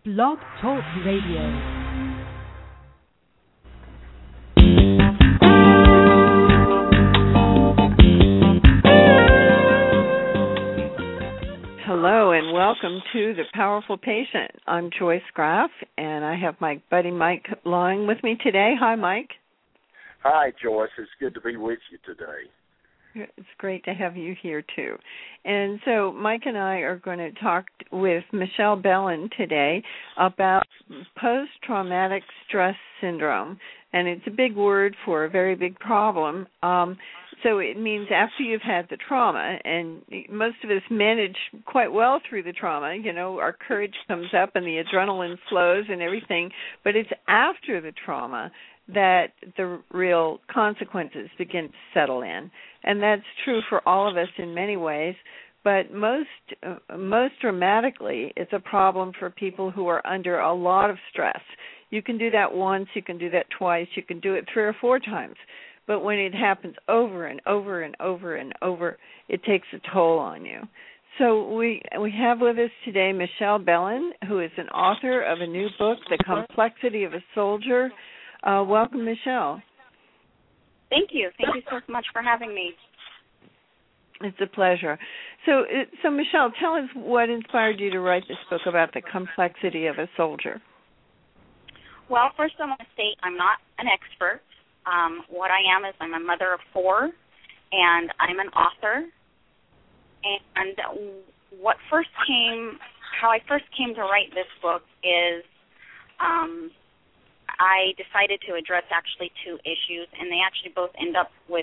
Blog Talk Radio. Hello and welcome to The Powerful Patient. I'm Joyce Graff, and I have my buddy Mike Long with me today. Hi, Mike. Hi, Joyce. It's good to be with you today. It's great to have you here, too. And so Mike and I are going to talk with Michelle Bellin today about post-traumatic stress syndrome. And it's a big word for a very big problem. So it means after you've had the trauma, and most of us manage quite well through the trauma, you know, our courage comes up and the adrenaline flows and everything, but it's after the trauma that the real consequences begin to settle in. And that's true for all of us in many ways, but most dramatically, it's a problem for people who are under a lot of stress. You can do that once, you can do that twice, you can do it 3 or 4 times. But when it happens over and over and over and over, it takes a toll on you. So we have with us today Michelle Bellin, who is an author of a new book, The Complexity of a Soldier. Welcome, Michelle. Thank you. Thank you so much for having me. It's a pleasure. So Michelle, tell us what inspired you to write this book about the complexity of a soldier. Well, first I want to state I'm not an expert. What I am is I'm a mother of 4, and I'm an author. And how I first came to write this book is I decided to address actually 2 issues, and they actually both end up with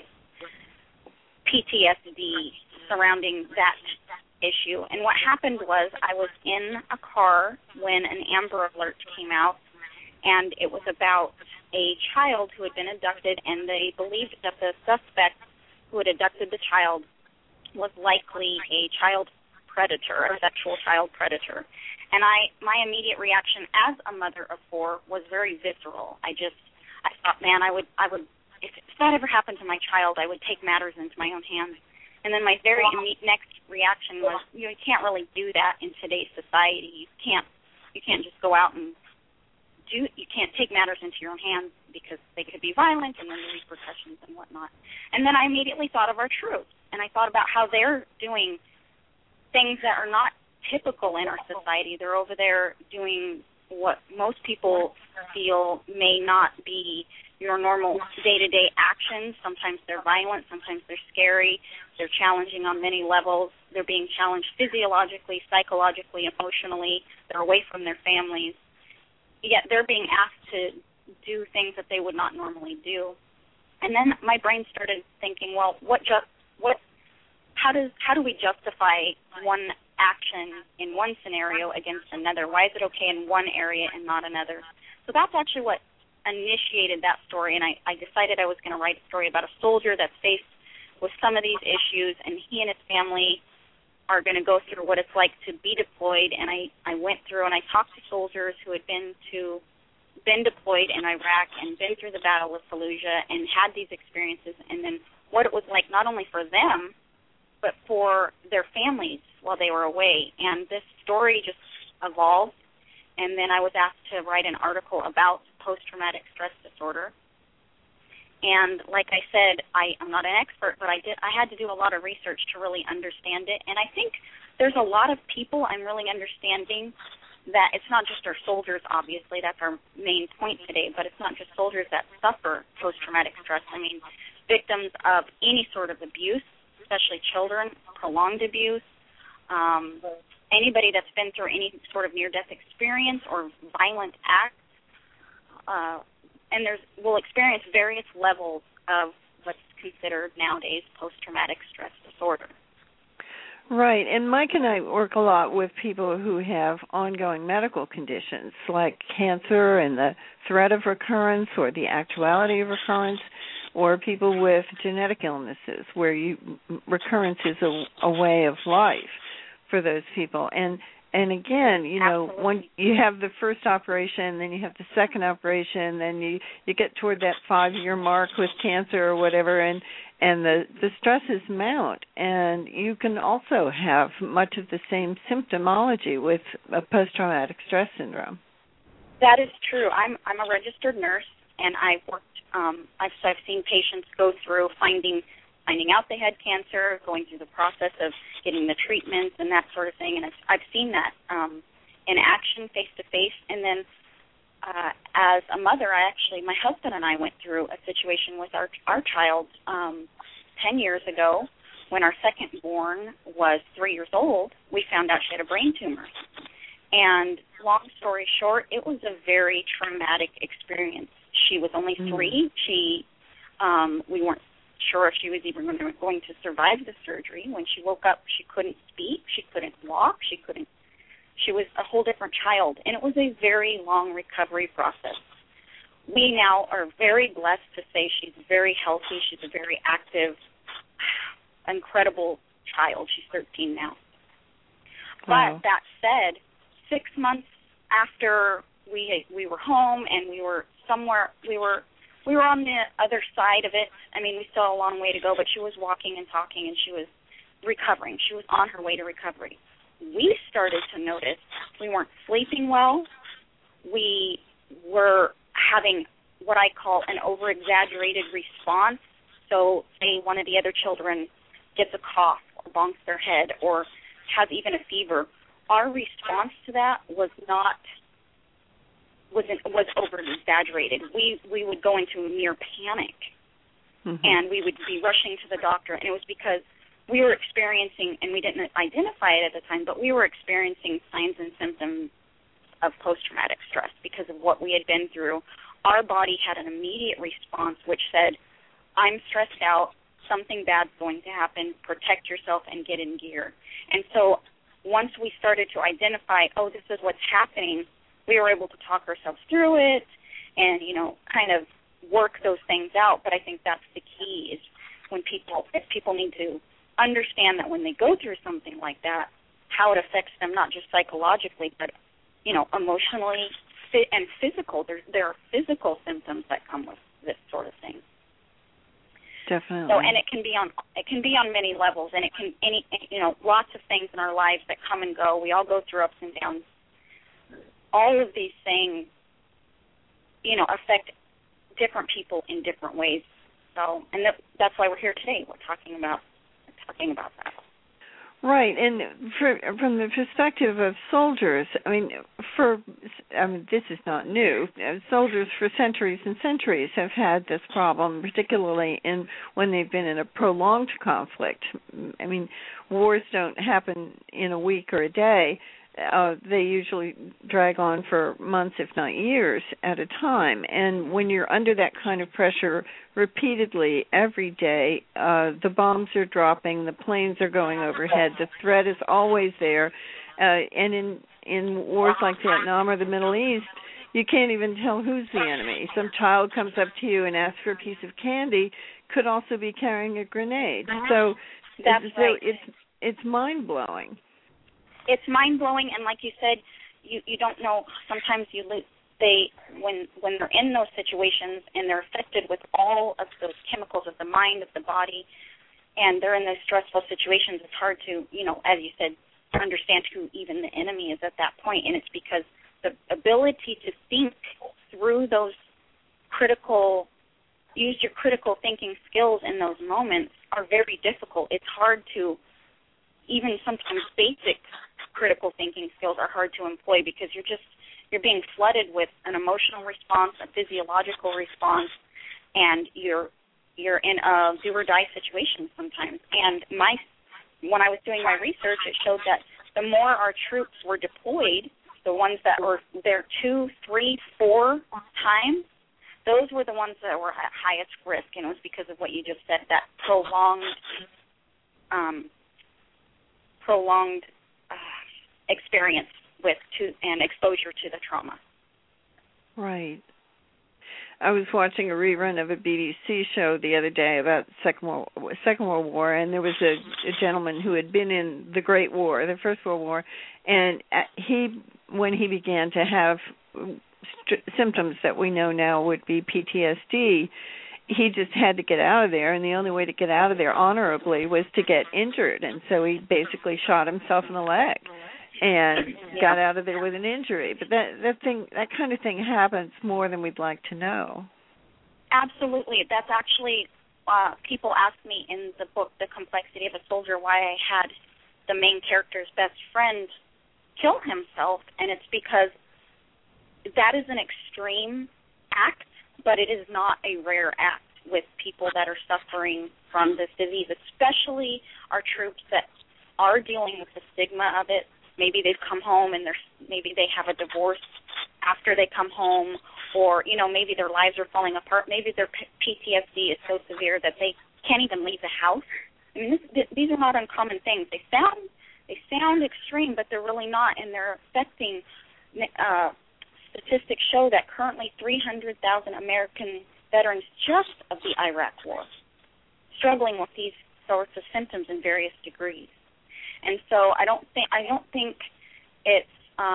PTSD surrounding that issue. And what happened was I was in a car when an Amber Alert came out, and it was about a child who had been abducted, and they believed that the suspect who had abducted the child was likely a child predator, a sexual child predator. And my immediate reaction as a mother of 4 was very visceral. I thought, man, I would if that ever happened to my child, I would take matters into my own hands. And then my very next reaction was, you can't really do that in today's society. You can't just go out and you can't take matters into your own hands because they could be violent and then the repercussions and whatnot. And then I immediately thought of our troops, and I thought about how they're doing things that are not typical in our society. They're over there doing what most people feel may not be your normal day-to-day actions. Sometimes they're violent, sometimes they're scary, they're challenging on many levels. They're being challenged physiologically, psychologically, emotionally. They're away from their families. Yet they're being asked to do things that they would not normally do. And then my brain started thinking, well, how do we justify one action in one scenario against another? Why is it okay in one area and not another? So that's actually what initiated that story, and I decided I was going to write a story about a soldier that's faced with some of these issues, and he and his family are going to go through what it's like to be deployed. And I went through and I talked to soldiers who had been deployed in Iraq and been through the Battle of Fallujah and had these experiences, and then what it was like not only for them but for their families while they were away. And this story just evolved, and then I was asked to write an article about post-traumatic stress disorder. And like I said, I'm not an expert, but I had to do a lot of research to really understand it. And I think there's a lot of people I'm really understanding that it's not just our soldiers, obviously, that's our main point today, but it's not just soldiers that suffer post-traumatic stress. I mean, victims of any sort of abuse, especially children, prolonged abuse, anybody that's been through any sort of near-death experience or violent acts, and will experience various levels of what's considered nowadays post-traumatic stress disorder. Right, and Mike and I work a lot with people who have ongoing medical conditions like cancer and the threat of recurrence or the actuality of recurrence, or people with genetic illnesses where recurrence is a way of life for those people. And And again, you know, Absolutely. when you have the first operation, then you have the second operation, then you get toward that 5-year mark with cancer or whatever, and the stresses mount, and you can also have much of the same symptomology with a post-traumatic stress syndrome. That is true. I'm a registered nurse, and I've worked. I've seen patients go through finding out they had cancer, going through the process of getting the treatments and that sort of thing, and I've seen that in action, face to face. And then as a mother, my husband and I went through a situation with our child 10 years ago when our second born was 3 years old. We found out she had a brain tumor. And long story short, it was a very traumatic experience. She was only 3. We weren't sure if she was even going to survive the surgery. When she woke up, she couldn't speak, she couldn't walk, she was a whole different child, and it was a very long recovery process. We now are very blessed to say she's very healthy. She's a very active, incredible child. She's 13 now. Wow. But that said, 6 months after we were home and we were somewhere, we were on the other side of it. I mean, we still had a long way to go, but she was walking and talking, and she was recovering. She was on her way to recovery. We started to notice we weren't sleeping well. We were having what I call an over-exaggerated response. So say one of the other children gets a cough or bonks their head or has even a fever. Our response to that was over-exaggerated. We would go into near panic, and we would be rushing to the doctor, and it was because we were experiencing, and we didn't identify it at the time, but we were experiencing signs and symptoms of post-traumatic stress because of what we had been through. Our body had an immediate response which said, I'm stressed out, something bad's going to happen, protect yourself and get in gear. And so once we started to identify, oh, this is what's happening, we were able to talk ourselves through it and, kind of work those things out. But I think that's the key is if people need to understand that when they go through something like that, how it affects them, not just psychologically, but, emotionally and physical. There are physical symptoms that come with this sort of thing. Definitely. So, and it can be on many levels, and it can lots of things in our lives that come and go. We all go through ups and downs. All of these things, affect different people in different ways. So, and that's why we're here today. We're talking about that. Right, and from the perspective of soldiers, this is not new. Soldiers for centuries and centuries have had this problem, particularly when they've been in a prolonged conflict. I mean, wars don't happen in a week or a day. They usually drag on for months, if not years, at a time. And when you're under that kind of pressure repeatedly every day, the bombs are dropping, the planes are going overhead, the threat is always there. And in wars like Vietnam or the Middle East, you can't even tell who's the enemy. Some child comes up to you and asks for a piece of candy, could also be carrying a grenade. So it's mind-blowing. It's mind-blowing, and like you said, you don't know. Sometimes when they're in those situations and they're affected with all of those chemicals of the mind, of the body, and they're in those stressful situations, it's hard to, as you said, understand who even the enemy is at that point. And it's because the ability to think through those use your critical thinking skills in those moments are very difficult. It's hard to, even sometimes basic critical thinking skills are hard to employ because you're being flooded with an emotional response, a physiological response, and you're in a do or die situation sometimes. And when I was doing my research, it showed that the more our troops were deployed, the ones that were there 2, 3, 4 times, those were the ones that were at highest risk, and it was because of what you just said, that prolonged experience and exposure to the trauma. Right. I was watching a rerun of a BBC show the other day about Second World War, and there was a gentleman who had been in the Great War, the First World War, and when he began to have symptoms that we know now would be PTSD, he just had to get out of there, and the only way to get out of there honorably was to get injured, and so he basically shot himself in the leg and got out of there with an injury. But that kind of thing happens more than we'd like to know. Absolutely. That's actually, people ask me in the book, The Complexity of a Soldier, why I had the main character's best friend kill himself, and it's because that is an extreme act, but it is not a rare act with people that are suffering from this disease, especially our troops that are dealing with the stigma of it. Maybe they've come home and maybe they have a divorce after they come home, or, maybe their lives are falling apart. Maybe their PTSD is so severe that they can't even leave the house. I mean, these are not uncommon things. They sound extreme, but they're really not, and they're affecting. Statistics show that currently 300,000 American veterans just of the Iraq War struggling with these sorts of symptoms in various degrees. And so I don't think it's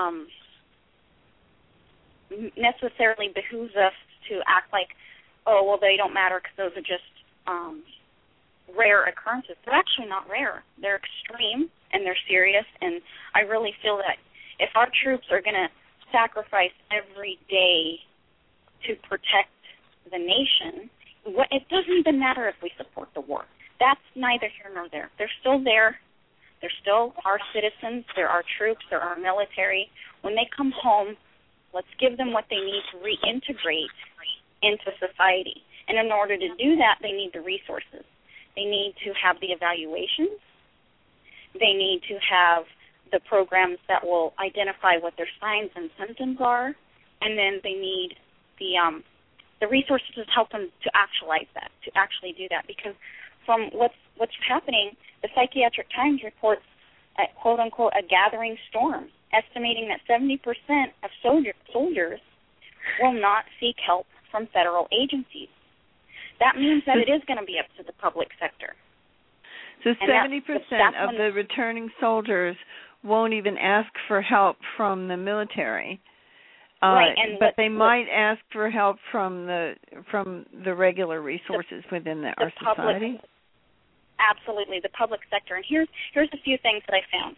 necessarily behooves us to act like, oh, well, they don't matter because those are just rare occurrences. They're actually not rare. They're extreme and they're serious. And I really feel that if our troops are going to sacrifice every day to protect the nation, it doesn't even matter if we support the war. That's neither here nor there. They're still there. They're still our citizens. They're our troops. They're our military. When they come home, let's give them what they need to reintegrate into society. And in order to do that, they need the resources. They need to have the evaluations. They need to have the programs that will identify what their signs and symptoms are, and then they need the resources to help them to actualize that, to actually do that. Because from what's happening, the Psychiatric Times reports, quote unquote, a gathering storm, estimating that 70% of soldiers will not seek help from federal agencies. That means that it is going to be up to the public sector. So 70% of the returning soldiers won't even ask for help from the military, right? But they might ask for help from the regular resources within our society. Absolutely, the public sector. And here's a few things that I found.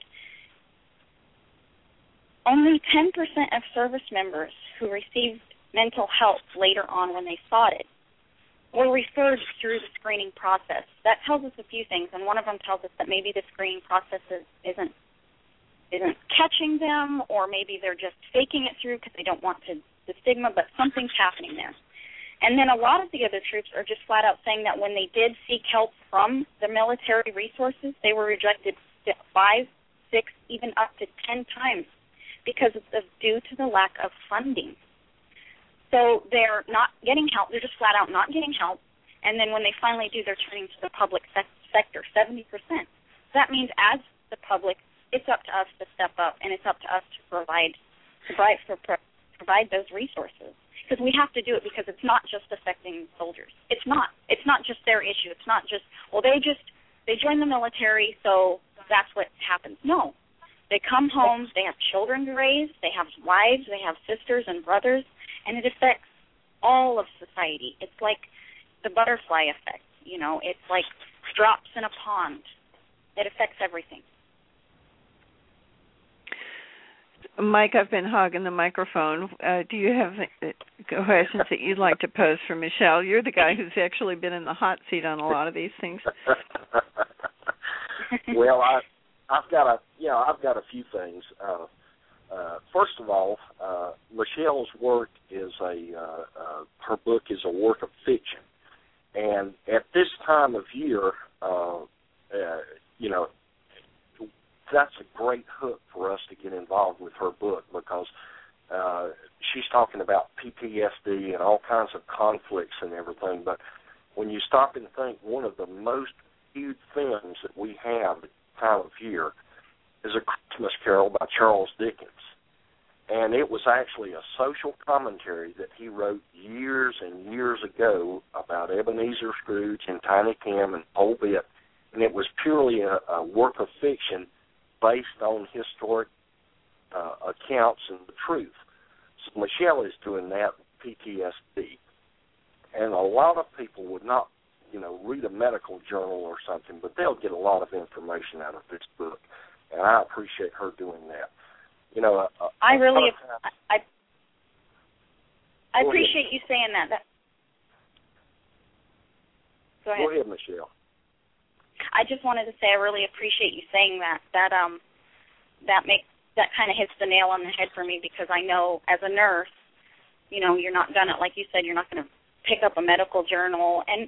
Only 10% of service members who received mental help later on when they sought it were referred through the screening process. That tells us a few things, and one of them tells us that maybe the screening process isn't catching them, or maybe they're just faking it through because they don't want the stigma, but something's happening there. And then a lot of the other troops are just flat out saying that when they did seek help from the military resources, they were rejected 5, 6, even up to 10 times because it's due to the lack of funding. So they're not getting help. They're just flat out not getting help. And then when they finally do, they're turning to the public sector, 70%. So that means as the public, it's up to us to step up, and it's up to us to provide those resources. Because we have to do it, because it's not just affecting soldiers. It's not just their issue. It's not just, well, they join the military, so that's what happens. No. They come home, they have children to raise, they have wives, they have sisters and brothers, and it affects all of society. It's like the butterfly effect, It's like drops in a pond. It affects everything. Mike, I've been hogging the microphone. Do you have questions that you'd like to pose for Michelle? You're the guy who's actually been in the hot seat on a lot of these things. Well, I've got a few things. First of all, Michelle's work is her book is a work of fiction, and at this time of year, that's a great hook for us to get involved with her book, because she's talking about PTSD and all kinds of conflicts and everything. But when you stop and think, one of the most viewed films that we have at this time of year is A Christmas Carol by Charles Dickens. And it was actually a social commentary that he wrote years and years ago about Ebenezer Scrooge and Tiny Tim and Old Bit, and it was purely a work of fiction based on historic accounts and the truth. So Michelle is doing that with PTSD. And a lot of people would not, read a medical journal or something, but they'll get a lot of information out of this book, and I appreciate her doing that. I appreciate you saying that. Go ahead. Go ahead, Michelle. I just wanted to say I really appreciate you saying that. That kind of hits the nail on the head for me, because I know as a nurse, you're not gonna, like you said, you're not gonna pick up a medical journal, and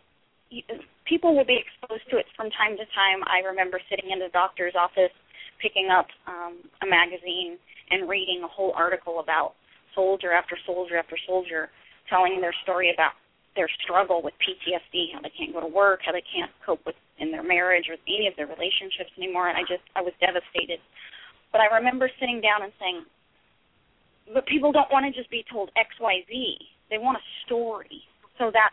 people will be exposed to it from time to time. I remember sitting in the doctor's office, picking up a magazine and reading a whole article about soldier after soldier after soldier telling their story about their struggle with PTSD, how they can't go to work, how they can't cope with in their marriage or any of their relationships anymore, and I was devastated. But I remember sitting down and saying, but people don't want to just be told X, Y, Z. They want a story. So that's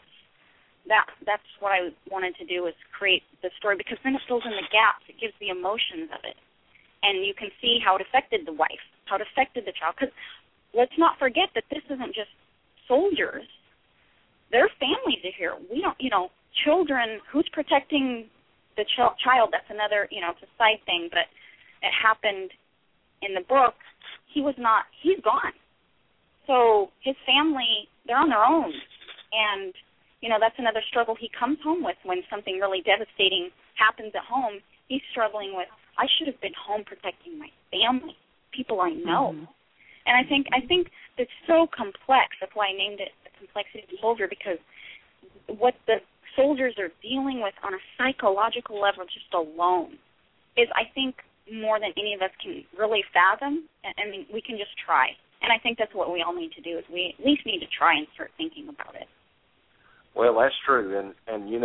what I wanted to do, is create the story, because then it fills in the gaps. It gives the emotions of it. And you can see how it affected the wife, how it affected the child. Because let's not forget that this isn't just soldiers. Their families are here. We don't, children, who's protecting the child? That's another, it's a side thing, but it happened in the book. He's gone. So his family, they're on their own. And, that's another struggle he comes home with when something really devastating happens at home. He's struggling with, I should have been home protecting my family, people I know. Mm-hmm. And I think it's so complex. That's why I named it The Complexity of the Soldier, because what the soldiers are dealing with on a psychological level just alone is, I think, more than any of us can really fathom. I mean, we can just try. And I think that's what we all need to do, is we at least need to try and start thinking about it. Well, that's true. And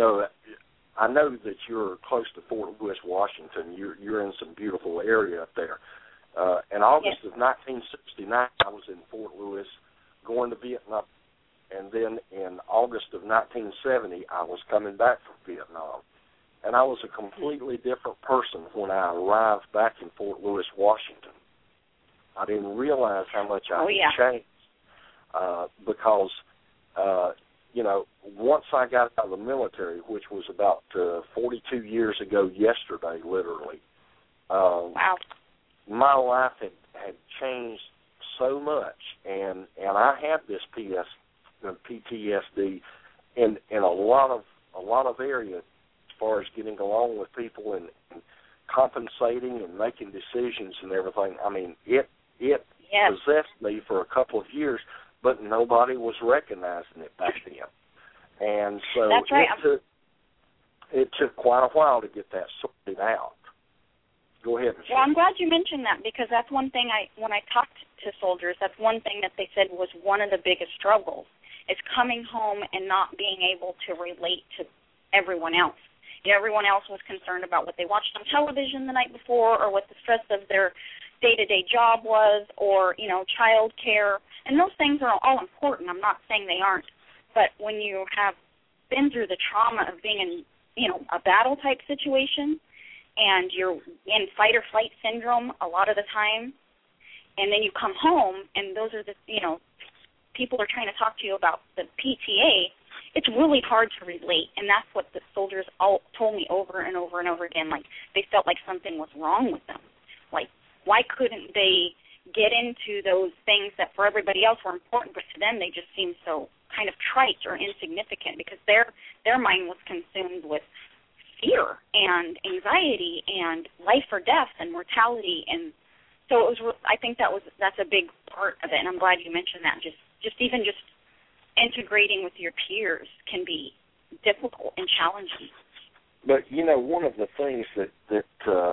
I know that you're close to Fort Lewis, Washington. You're in some beautiful area up there. In August of 1969, I was in Fort Lewis going to Vietnam. And then in August of 1970, I was coming back from Vietnam. And I was a completely different person when I arrived back in Fort Lewis, Washington. I didn't realize how much I had changed because, once I got out of the military, which was about 42 years ago yesterday, literally, wow. My life had changed so much, and I had this PTSD in a lot of areas, as far as getting along with people and compensating and making decisions and everything. I mean, it possessed me for a couple of years, but nobody was recognizing it back then. And so that's right. it took quite a while to get that sorted out. Go ahead, Michelle. Well, I'm glad you mentioned that, because that's one thing when I talked to soldiers, that's one thing that they said was one of the biggest struggles, is coming home and not being able to relate to everyone else. Everyone else was concerned about what they watched on television the night before, or what the stress of their day-to-day job was, or, child care. And those things are all important. I'm not saying they aren't. But when you have been through the trauma of being in, a battle-type situation, and you're in fight-or-flight syndrome a lot of the time, and then you come home, and those are the, people are trying to talk to you about the PTA, it's really hard to relate. And that's what the soldiers all told me over and over and over again. Like, they felt like something was wrong with them. Like, why couldn't they get into those things that for everybody else were important, but to them they just seemed so kind of trite or insignificant, because their mind was consumed with fear and anxiety and life or death and mortality. And so I think that's a big part of it, and I'm glad you mentioned that. Just integrating with your peers can be difficult and challenging. But one of the things that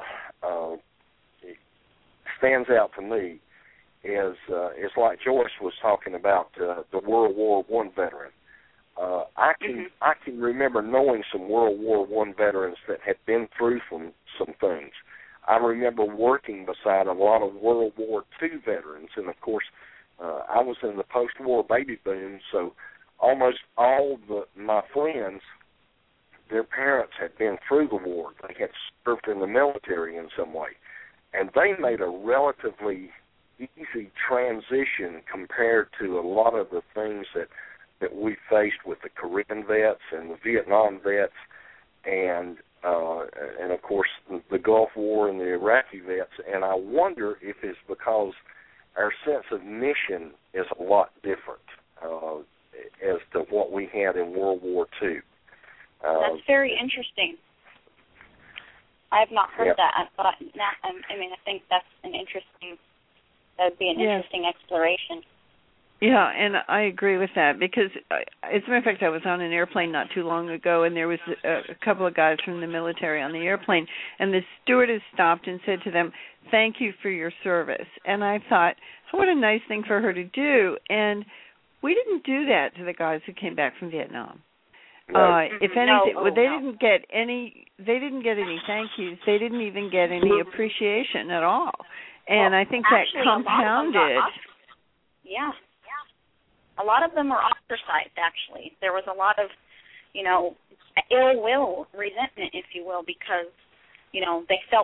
stands out to me is like Joyce was talking about the World War I veteran. I can remember knowing some World War I veterans that had been through some things. I remember working beside a lot of World War II veterans, and of course, I was in the post-war baby boom, so almost all my friends, their parents had been through the war. They had served in the military in some way, and they made a relatively easy transition compared to a lot of the things that we faced with the Korean vets and the Vietnam vets, and of course the Gulf War and the Iraqi vets. And I wonder if it's because our sense of mission is a lot different as to what we had in World War II. That's very interesting. I have not heard that, but I think that would be an interesting exploration. Yeah, and I agree with that because, as a matter of fact, I was on an airplane not too long ago, and there was a couple of guys from the military on the airplane, and the stewardess stopped and said to them, "Thank you for your service." And I thought, what a nice thing for her to do. And we didn't do that to the guys who came back from Vietnam. No. If anything, they didn't get any thank yous. They didn't even get any appreciation at all. And I think that compounded. Yeah. A lot of them were ostracized, actually. There was a lot of, ill will, resentment, if you will, because, they felt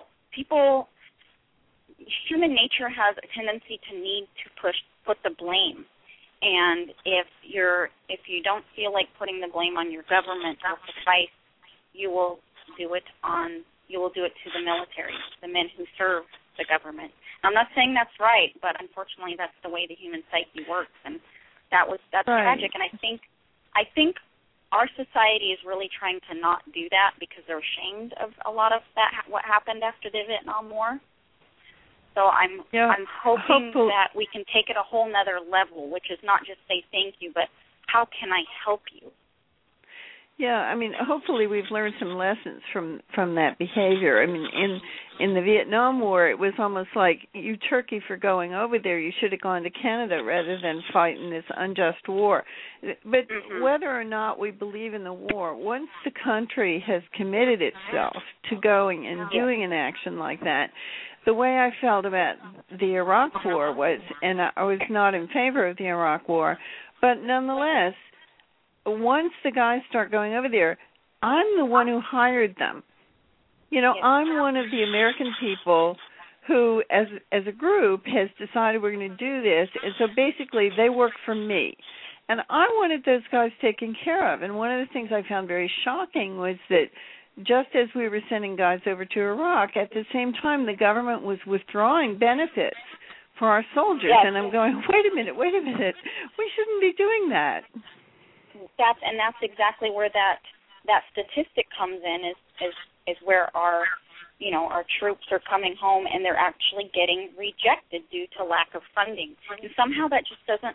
human nature has a tendency to need to put the blame. And if you don't feel like putting the blame on your government will suffice, you will do it to the military, the men who serve the government. I'm not saying that's right, but unfortunately that's the way the human psyche works, and that's right. Tragic. And I think our society is really trying to not do that because they're ashamed of a lot of that, what happened after the Vietnam War. So I'm hoping that we can take it a whole nother level, which is not just say thank you, but how can I help you? Yeah, hopefully we've learned some lessons from that behavior. In the Vietnam War, it was almost like, you turkey for going over there, you should have gone to Canada rather than fight in this unjust war. But whether or not we believe in the war, once the country has committed itself to going and doing an action like that, the way I felt about the Iraq War was, and I was not in favor of the Iraq War, but nonetheless, once the guys start going over there, I'm the one who hired them. I'm one of the American people who, as a group, has decided we're going to do this, and so basically they work for me. And I wanted those guys taken care of. And one of the things I found very shocking was that just as we were sending guys over to Iraq, at the same time the government was withdrawing benefits for our soldiers. Yes. And I'm going, wait a minute, we shouldn't be doing that. That's exactly where that statistic comes in, is where our troops are coming home and they're actually getting rejected due to lack of funding. And somehow that's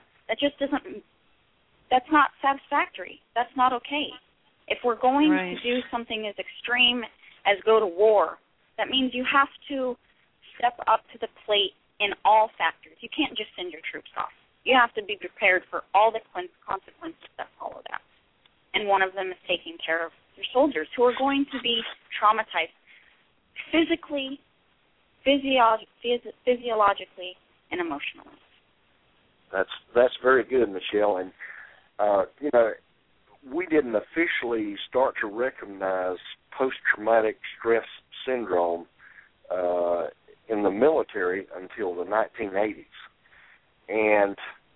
not satisfactory. That's not okay. If we're going to do something as extreme as go to war, that means you have to step up to the plate in all factors. You can't just send your troops off. You have to be prepared for all the consequences that follow that. And one of them is taking care of your soldiers who are going to be traumatized physically, physiologically, and emotionally. That's very good, Michelle. And, we didn't officially start to recognize post-traumatic stress syndrome in the military until the 1980s. And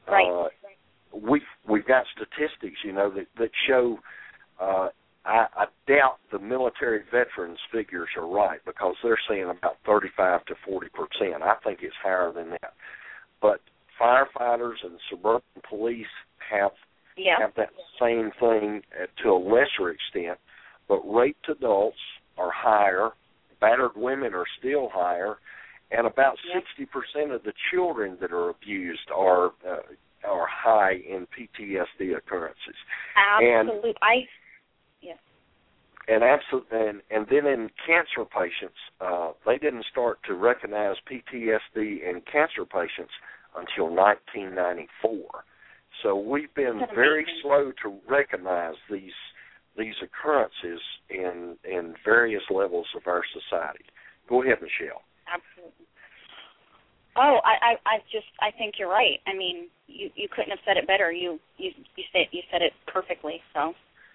we've got statistics, that show. I doubt the military veterans figures are right because they're saying about 35 to 40%. I think it's higher than that. But firefighters and suburban police have that same thing to a lesser extent. But raped adults are higher. Battered women are still higher. And about 60% of the children that are abused are high in PTSD occurrences. Absolutely. And then in cancer patients, they didn't start to recognize PTSD in cancer patients until 1994. So we've been very slow to recognize these occurrences in various levels of our society. Go ahead, Michelle. Absolutely. Oh, I think you're right. I mean, you couldn't have said it better. You said it perfectly. So,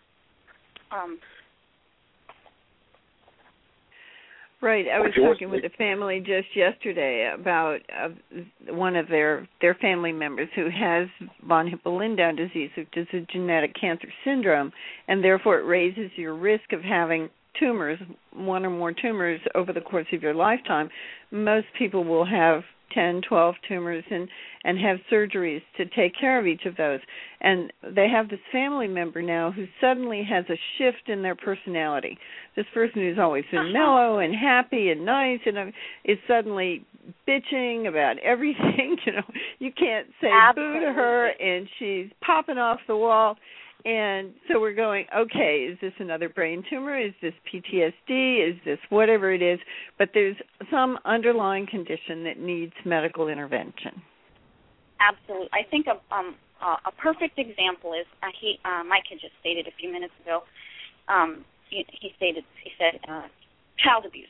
Right. I was talking with a family just yesterday about one of their family members who has von Hippel-Lindau disease, which is a genetic cancer syndrome, and therefore it raises your risk of having tumors, one or more tumors over the course of your lifetime. Most people will have 10, 12 tumors and have surgeries to take care of each of those. And they have this family member now who suddenly has a shift in their personality. This person who's always been mellow and happy and nice and is suddenly bitching about everything. You know, you can't say boo to her, and she's popping off the wall. And so we're going, okay, is this another brain tumor? Is this PTSD? Is this whatever it is? But there's some underlying condition that needs medical intervention. Absolutely. I think a perfect example is Mike had just stated a few minutes ago. He said child abuse.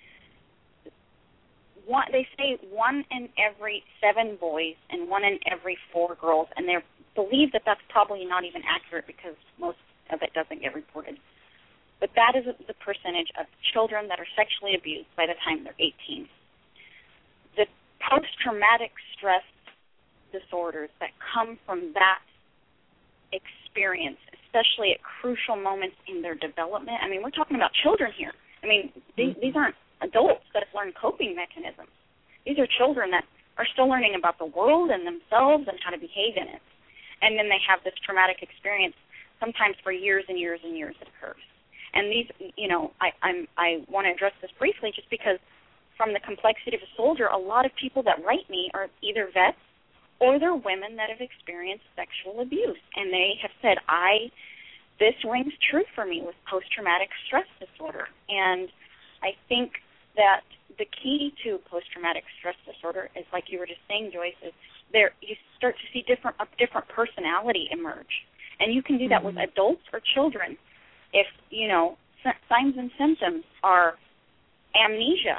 They say 1 in every 7 boys and 1 in every 4 girls, and they're believe that that's probably not even accurate because most of it doesn't get reported. But that is the percentage of children that are sexually abused by the time they're 18. The post-traumatic stress disorders that come from that experience, especially at crucial moments in their development. I mean, we're talking about children here. I mean, these aren't adults that have learned coping mechanisms. These are children that are still learning about the world and themselves and how to behave in it. And then they have this traumatic experience, sometimes for years and years and years it occurs. And these, you know, I want to address this briefly just because from the complexity of a soldier, a lot of people that write me are either vets or they're women that have experienced sexual abuse. And they have said, this rings true for me with post-traumatic stress disorder. And I think that the key to post-traumatic stress disorder is, like you were just saying, Joyce, is you start to see a different personality emerge. And you can do that with adults or children. If, you know, signs and symptoms are amnesia,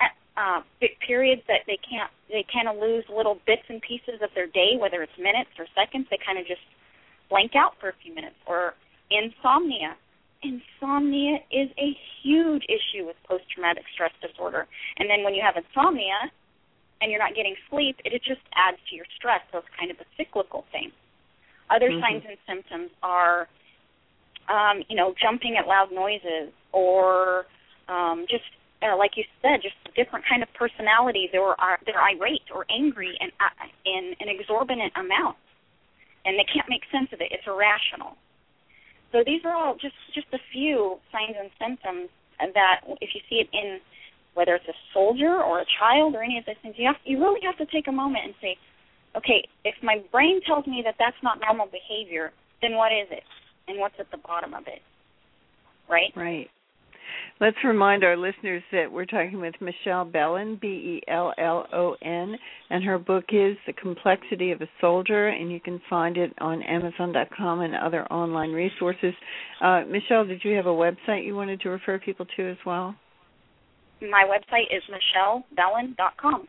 periods that they kind of lose little bits and pieces of their day, whether it's minutes or seconds, they kind of just blank out for a few minutes. Or insomnia. Insomnia is a huge issue with post-traumatic stress disorder. And then when you have insomnia and you're not getting sleep, it just adds to your stress, so it's kind of a cyclical thing. Other signs and symptoms are, jumping at loud noises or just, like you said, just different kind of personalities. They're irate or angry in an exorbitant amount, and they can't make sense of it. It's irrational. So these are all just a few signs and symptoms that if you see it in whether it's a soldier or a child or any of those things, you really have to take a moment and say, okay, if my brain tells me that that's not normal behavior, then what is it? And what's at the bottom of it? Right? Right. Let's remind our listeners that we're talking with Michelle Bellon, Bellon, and her book is The Complexity of a Soldier, and you can find it on Amazon.com and other online resources. Michelle, did you have a website you wanted to refer people to as well? My website is michellebellon.com,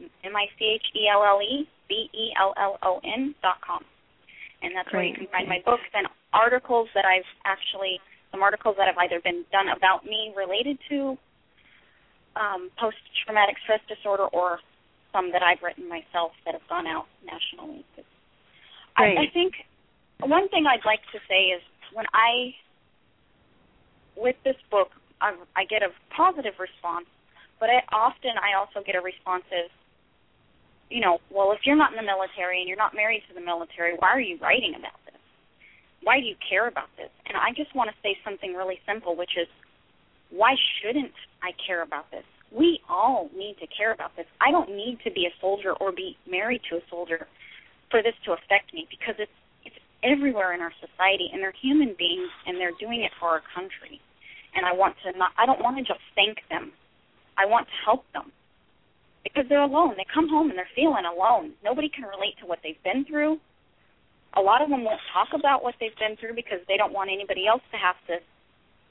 MichelleBellon.com. And that's where you can find my books and articles that some articles that have either been done about me related to post-traumatic stress disorder or some that I've written myself that have gone out nationally. I think one thing I'd like to say is with this book, I get a positive response, but I also get a response as, well, if you're not in the military and you're not married to the military, why are you writing about this? Why do you care about this? And I just want to say something really simple, which is, why shouldn't I care about this? We all need to care about this. I don't need to be a soldier or be married to a soldier for this to affect me, because it's everywhere in our society, and they're human beings, and they're doing it for our country. And I don't want to just thank them. I want to help them, because they're alone. They come home and they're feeling alone. Nobody can relate to what they've been through. A lot of them won't talk about what they've been through because they don't want anybody else to have to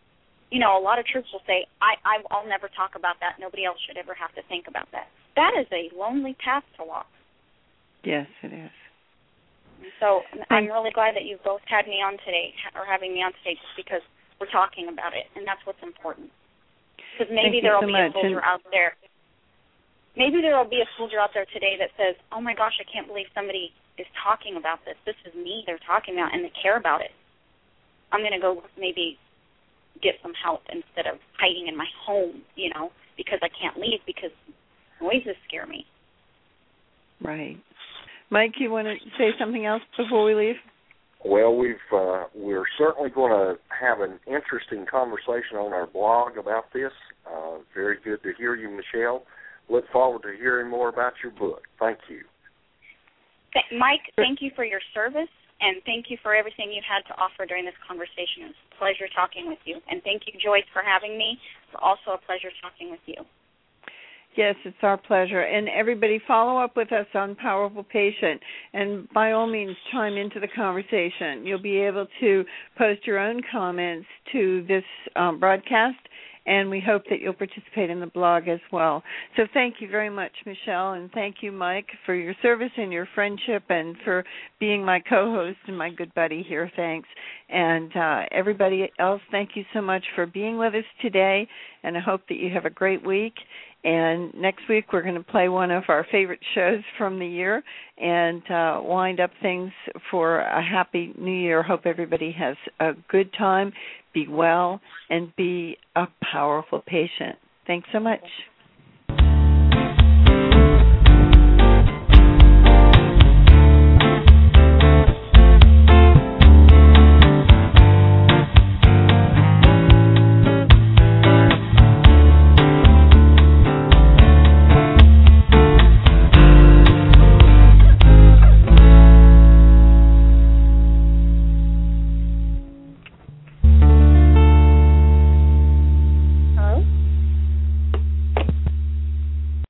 you know, a lot of troops will say, I'll never talk about that. Nobody else should ever have to think about that. That is a lonely path to walk. Yes, it is. So I'm really glad that you both had me on today, or having me on today, just because we're talking about it, and that's what's important. Because maybe there will be a soldier out there. Maybe there will be a soldier out there today that says, oh, my gosh, I can't believe somebody is talking about this. This is me they're talking about, and they care about it. I'm going to go maybe get some help instead of hiding in my home, you know, because I can't leave because noises scare me. Right. Mike, you want to say something else before we leave? Well, we're certainly going to have an interesting conversation on our blog about this. Very good to hear you, Michelle. Look forward to hearing more about your book. Thank you. Mike, thank you for your service, and thank you for everything you had to offer during this conversation. It was a pleasure talking with you. And thank you, Joyce, for having me. It's also a pleasure talking with you. Yes, it's our pleasure. And everybody, follow up with us on Powerful Patient. And by all means, chime into the conversation. You'll be able to post your own comments to this broadcast, and we hope that you'll participate in the blog as well. So thank you very much, Michelle, and thank you, Mike, for your service and your friendship and for being my co-host and my good buddy here. Thanks. And everybody else, thank you so much for being with us today, and I hope that you have a great week. And next week we're going to play one of our favorite shows from the year and wind up things for a happy new year. Hope everybody has a good time, be well, and be a powerful patient. Thanks so much.